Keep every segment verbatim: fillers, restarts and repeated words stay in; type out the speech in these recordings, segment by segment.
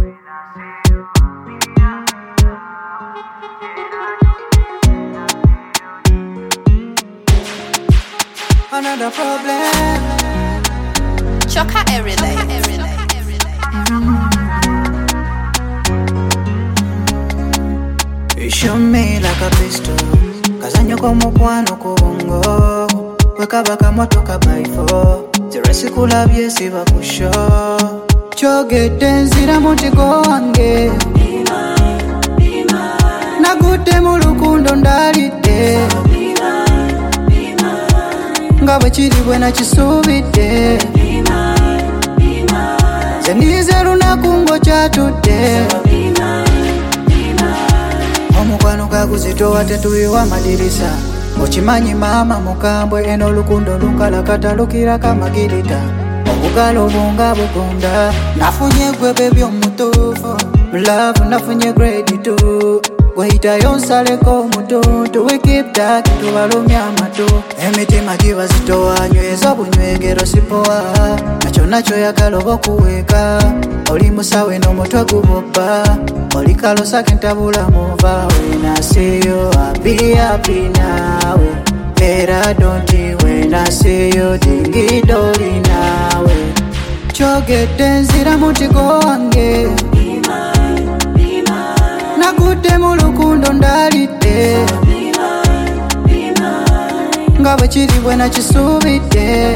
Another problem. Choka everyday. You show me like a pistol. Kazanyo como kwano kubongo. Weka baka motoka by four. Ziresi kulabye siba kusho. Chogete nzira mutigo wange. Nagute mu lukundo ndalide. Ngawe chiri bwena chisubide. Zenize lunakungo chatude. Omukwano kakuzitowa tetuyiwa madirisa. Ochimanyi mama mukambwe eno lukundo lunkalakata lukira kamagirita. Obugalo bunga bugunda. Nafunye gwe baby omutufu. Love nafunye grade two. Gwehita yonsaleko mutuntu. We keep that tubalumya amatu. Emitima giba zitowa nyweza bunywegero sipowa. Nacho nacho yakalobo kuweka. Oli musawe n'omutwe guboba. Oli kalosa kentabula muva. When I see you I'll be happy now. Era donti when I see you dingi doli nawe. Chogete nzira mutigo wange. Nagute mu lukundo ndalide. Ngawe chiri bwena chisubide.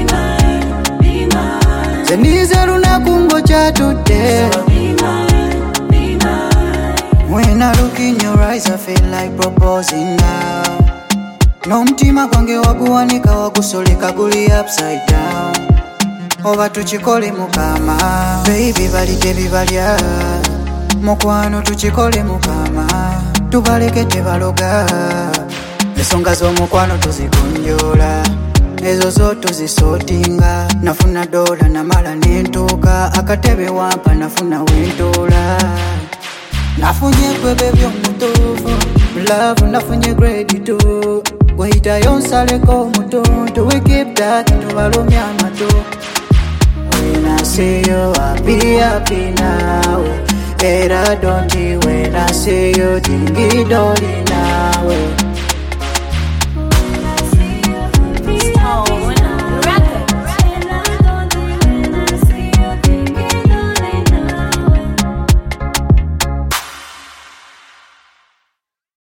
Zenize lunakungo chatude. When I look in your eyes I feel like proposing now. No mtima kwange waguwanika wagusoleka guli upside down. Oba tuchikole mukama. Baby balike bibalya. Mukwano tuchikole mukama. Tubaleke tebaloga. Esonga z'omukwano tuzigonjola. Ezo zo tuzisotinga. Nafuna dola namala nentuuka. Akatebe wampa nafuna wentola. Nafunye gwe baby omutufu. Love nafunye grade two. Gwehita yonsaleko mutuntu. We keep that tubalumya amatu. When I see you I'll be happy now. Era donti when I see you dingi doli nawe.